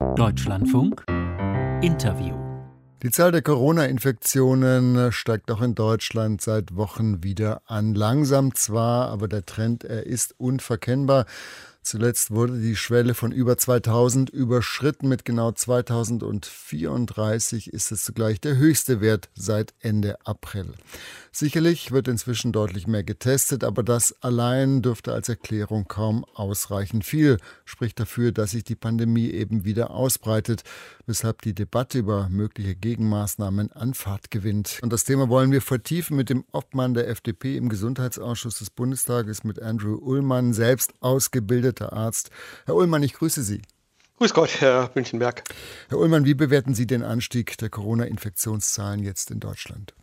Deutschlandfunk Interview. Die Zahl der Corona-Infektionen steigt auch in Deutschland seit Wochen wieder an. Langsam zwar, aber der Trend, er ist unverkennbar. Zuletzt wurde die Schwelle von über 2000 überschritten. Mit genau 2034 ist es zugleich der höchste Wert seit Ende April. Sicherlich wird inzwischen deutlich mehr getestet, aber das allein dürfte als Erklärung kaum ausreichen. Viel spricht dafür, dass sich die Pandemie eben wieder ausbreitet, weshalb die Debatte über mögliche Gegenmaßnahmen an Fahrt gewinnt. Und das Thema wollen wir vertiefen mit dem Obmann der FDP im Gesundheitsausschuss des Bundestages, mit Andrew Ullmann, selbst ausgebildeter Arzt. Herr Ullmann, ich grüße Sie. Grüß Gott, Herr Münchenberg. Herr Ullmann, wie bewerten Sie den Anstieg der Corona-Infektionszahlen jetzt in Deutschland?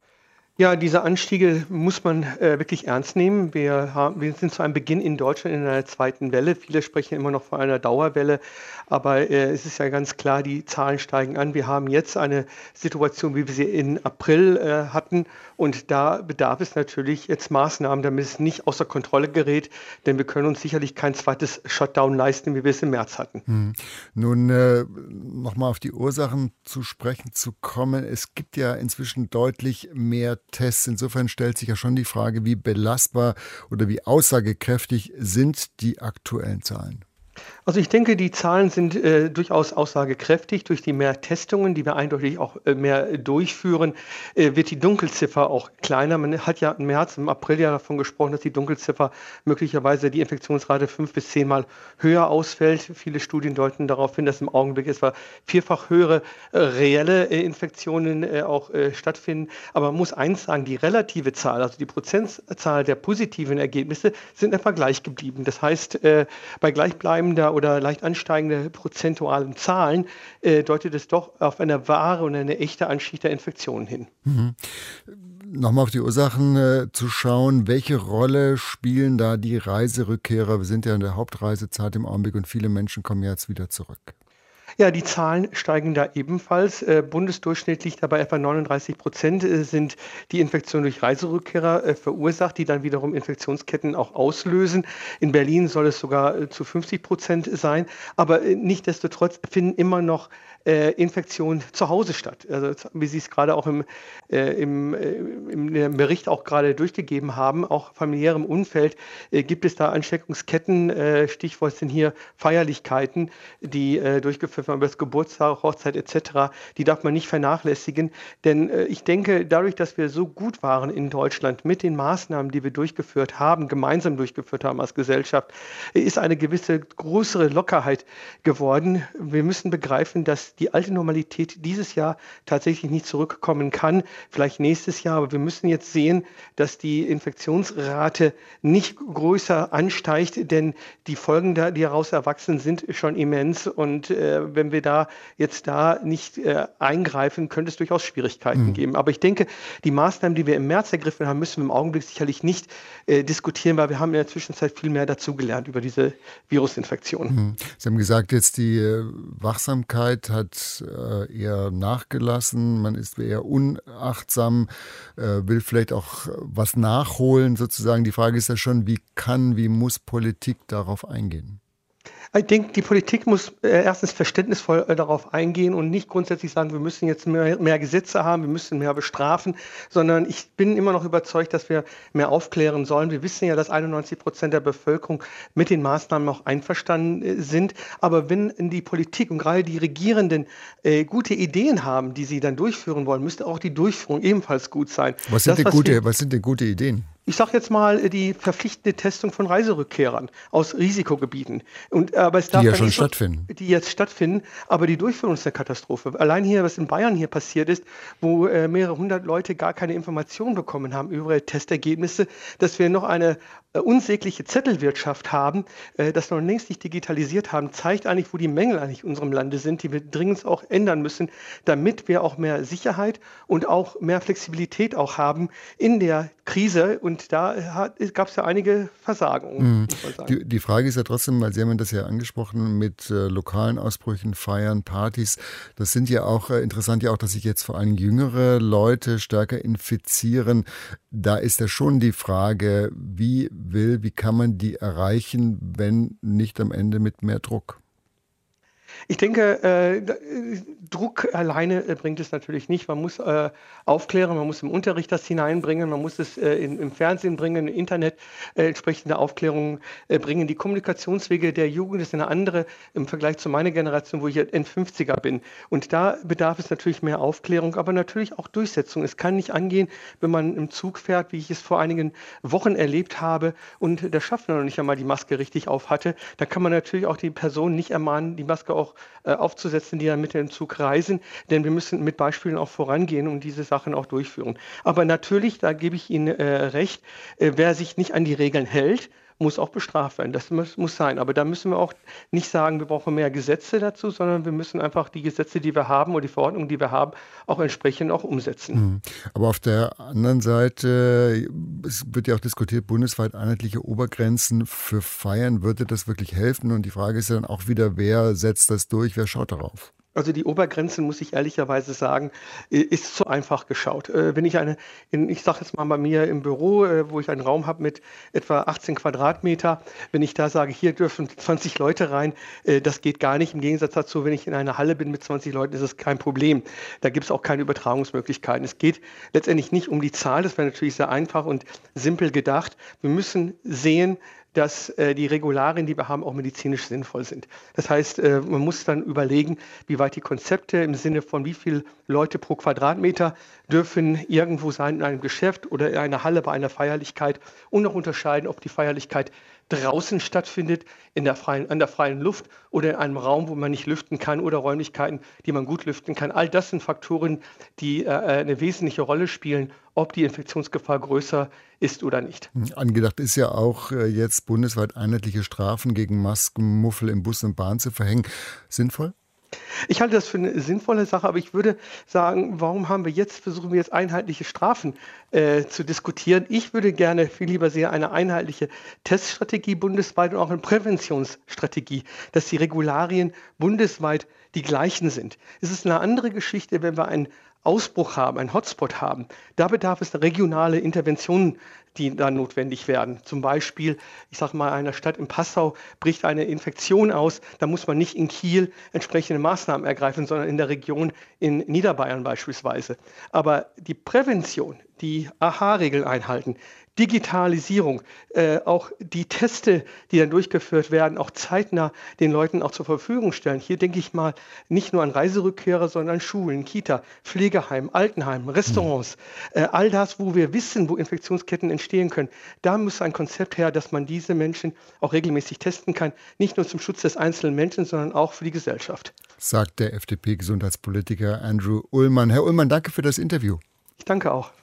Ja, diese Anstiege muss man wirklich ernst nehmen. Wir sind zu einem Beginn in Deutschland in einer zweiten Welle. Viele sprechen immer noch von einer Dauerwelle, aber es ist ja ganz klar, die Zahlen steigen an. Wir haben jetzt eine Situation, wie wir sie in April hatten, und da bedarf es natürlich jetzt Maßnahmen, damit es nicht außer Kontrolle gerät, denn wir können uns sicherlich kein zweites Shutdown leisten, wie wir es im März hatten. Nun, nochmal auf die Ursachen zu sprechen zu kommen. Es gibt ja inzwischen deutlich mehr Tests. Insofern stellt sich ja schon die Frage, wie belastbar oder wie aussagekräftig sind die aktuellen Zahlen? Also ich denke, die Zahlen sind durchaus aussagekräftig. Durch die mehr Testungen, die wir eindeutig auch mehr durchführen, wird die Dunkelziffer auch kleiner. Man hat ja im März, im April ja davon gesprochen, dass die Dunkelziffer möglicherweise die Infektionsrate 5 bis 10 Mal höher ausfällt. Viele Studien deuten darauf hin, dass im Augenblick etwa vierfach höhere reelle Infektionen auch stattfinden. Aber man muss eins sagen, die relative Zahl, also die Prozentzahl der positiven Ergebnisse, sind etwa gleich geblieben. Das heißt, bei gleichbleibender oder leicht ansteigender prozentualen Zahlen deutet es doch auf eine wahre und eine echte Anstieg der Infektionen hin. Nochmal auf die Ursachen zu schauen. Welche Rolle spielen da die Reiserückkehrer? Wir sind ja in der Hauptreisezeit im Augenblick und viele Menschen kommen jetzt wieder zurück. Ja, die Zahlen steigen da ebenfalls. Bundesdurchschnitt liegt dabei etwa 39% sind die Infektionen durch Reiserückkehrer verursacht, die dann wiederum Infektionsketten auch auslösen. In Berlin soll es sogar zu 50% sein. Aber nichtsdestotrotz finden immer noch Infektionen zu Hause statt. Also wie Sie es gerade auch im Bericht auch gerade durchgegeben haben, auch familiärem Umfeld gibt es da Ansteckungsketten. Stichwort sind hier Feierlichkeiten, die durchgeführt werden, über das Geburtstag, Hochzeit etc. Die darf man nicht vernachlässigen, denn ich denke, dadurch, dass wir so gut waren in Deutschland mit den Maßnahmen, die wir durchgeführt haben, gemeinsam durchgeführt haben als Gesellschaft, ist eine gewisse größere Lockerheit geworden. Wir müssen begreifen, dass die alte Normalität dieses Jahr tatsächlich nicht zurückkommen kann, vielleicht nächstes Jahr, aber wir müssen jetzt sehen, dass die Infektionsrate nicht größer ansteigt, denn die Folgen, die daraus erwachsen sind, schon immens, und wenn wir da nicht eingreifen, könnte es durchaus Schwierigkeiten geben. Aber ich denke, die Maßnahmen, die wir im März ergriffen haben, müssen wir im Augenblick sicherlich nicht diskutieren, weil wir haben in der Zwischenzeit viel mehr dazugelernt über diese Virusinfektion. Sie haben gesagt, jetzt die Wachsamkeit hat eher nachgelassen, man ist eher unachtsam, will vielleicht auch was nachholen sozusagen. Die Frage ist ja schon, wie muss Politik darauf eingehen? Ich denke, die Politik muss erstens verständnisvoll darauf eingehen und nicht grundsätzlich sagen, wir müssen jetzt mehr Gesetze haben, wir müssen mehr bestrafen, sondern ich bin immer noch überzeugt, dass wir mehr aufklären sollen. Wir wissen ja, dass 91% der Bevölkerung mit den Maßnahmen auch einverstanden sind. Aber wenn die Politik und gerade die Regierenden gute Ideen haben, die sie dann durchführen wollen, müsste auch die Durchführung ebenfalls gut sein. Was sind denn gute Ideen? Ich sage jetzt mal die verpflichtende Testung von Reiserückkehrern aus Risikogebieten. Aber es darf die ja schon stattfinden. Die jetzt stattfinden, aber die Durchführung ist eine Katastrophe. Allein hier, was in Bayern hier passiert ist, wo mehrere hundert Leute gar keine Informationen bekommen haben über ihre Testergebnisse, dass wir noch eine unsägliche Zettelwirtschaft haben, das noch längst nicht digitalisiert haben, zeigt eigentlich, wo die Mängel eigentlich in unserem Lande sind, die wir dringend auch ändern müssen, damit wir auch mehr Sicherheit und auch mehr Flexibilität auch haben in der Krise. Und da gab es ja einige Versagungen. Muss man sagen. Die Frage ist ja trotzdem, weil Sie haben das ja angesprochen, mit lokalen Ausbrüchen, Feiern, Partys. Das sind ja auch interessant, ja auch, dass sich jetzt vor allem jüngere Leute stärker infizieren. Da ist ja schon die Frage, wie kann man die erreichen, wenn nicht am Ende mit mehr Druck? Ich denke, Druck alleine bringt es natürlich nicht. Man muss aufklären, man muss im Unterricht das hineinbringen, man muss es im Fernsehen bringen, im Internet entsprechende Aufklärungen bringen. Die Kommunikationswege der Jugend ist eine andere im Vergleich zu meiner Generation, wo ich jetzt End-50er bin. Und da bedarf es natürlich mehr Aufklärung, aber natürlich auch Durchsetzung. Es kann nicht angehen, wenn man im Zug fährt, wie ich es vor einigen Wochen erlebt habe und der Schaffner noch nicht einmal die Maske richtig auf hatte. Da kann man natürlich auch die Person nicht ermahnen, die Maske auch aufzusetzen, die dann mit dem Zug reisen, denn wir müssen mit Beispielen auch vorangehen und diese Sachen auch durchführen. Aber natürlich, da gebe ich Ihnen recht, wer sich nicht an die Regeln hält, muss auch bestraft werden. Das muss sein. Aber da müssen wir auch nicht sagen, wir brauchen mehr Gesetze dazu, sondern wir müssen einfach die Gesetze, die wir haben oder die Verordnungen, die wir haben, auch entsprechend auch umsetzen. Aber auf der anderen Seite, es wird ja auch diskutiert, bundesweit einheitliche Obergrenzen für Feiern. Würde das wirklich helfen? Und die Frage ist ja dann auch wieder, wer setzt das durch, wer schaut darauf? Also die Obergrenze, muss ich ehrlicherweise sagen, ist zu einfach geschaut. Wenn ich ich sage jetzt mal bei mir im Büro, wo ich einen Raum habe mit etwa 18 Quadratmeter, wenn ich da sage, hier dürfen 20 Leute rein, das geht gar nicht. Im Gegensatz dazu, wenn ich in einer Halle bin mit 20 Leuten, ist es kein Problem. Da gibt es auch keine Übertragungsmöglichkeiten. Es geht letztendlich nicht um die Zahl, das wäre natürlich sehr einfach und simpel gedacht. Wir müssen sehen, dass die Regularien, die wir haben, auch medizinisch sinnvoll sind. Das heißt, man muss dann überlegen, wie weit die Konzepte im Sinne von wie viele Leute pro Quadratmeter dürfen irgendwo sein in einem Geschäft oder in einer Halle bei einer Feierlichkeit und noch unterscheiden, ob die Feierlichkeit draußen stattfindet, an der freien Luft oder in einem Raum, wo man nicht lüften kann oder Räumlichkeiten, die man gut lüften kann. All das sind Faktoren, die eine wesentliche Rolle spielen, ob die Infektionsgefahr größer ist oder nicht. Angedacht ist ja auch jetzt bundesweit einheitliche Strafen gegen Maskenmuffel im Bus und Bahn zu verhängen. Sinnvoll? Ich halte das für eine sinnvolle Sache, aber ich würde sagen, versuchen wir jetzt einheitliche Strafen zu diskutieren. Ich würde gerne viel lieber sehen eine einheitliche Teststrategie bundesweit und auch eine Präventionsstrategie, dass die Regularien bundesweit die gleichen sind. Es ist eine andere Geschichte, wenn wir einen Ausbruch haben, einen Hotspot haben. Da bedarf es regionale Interventionen, die dann notwendig werden. Zum Beispiel, ich sage mal, in einer Stadt in Passau bricht eine Infektion aus. Da muss man nicht in Kiel entsprechende Maßnahmen ergreifen, sondern in der Region in Niederbayern beispielsweise. Aber die Prävention, die AHA-Regeln einhalten, Digitalisierung, auch die Teste, die dann durchgeführt werden, auch zeitnah den Leuten auch zur Verfügung stellen. Hier denke ich mal nicht nur an Reiserückkehrer, sondern an Schulen, Kita, Pflegeheim, Altenheim, Restaurants, all das, wo wir wissen, wo Infektionsketten entstehen können. Da muss ein Konzept her, dass man diese Menschen auch regelmäßig testen kann, nicht nur zum Schutz des einzelnen Menschen, sondern auch für die Gesellschaft. Sagt der FDP-Gesundheitspolitiker Andrew Ullmann. Herr Ullmann, danke für das Interview. Ich danke auch.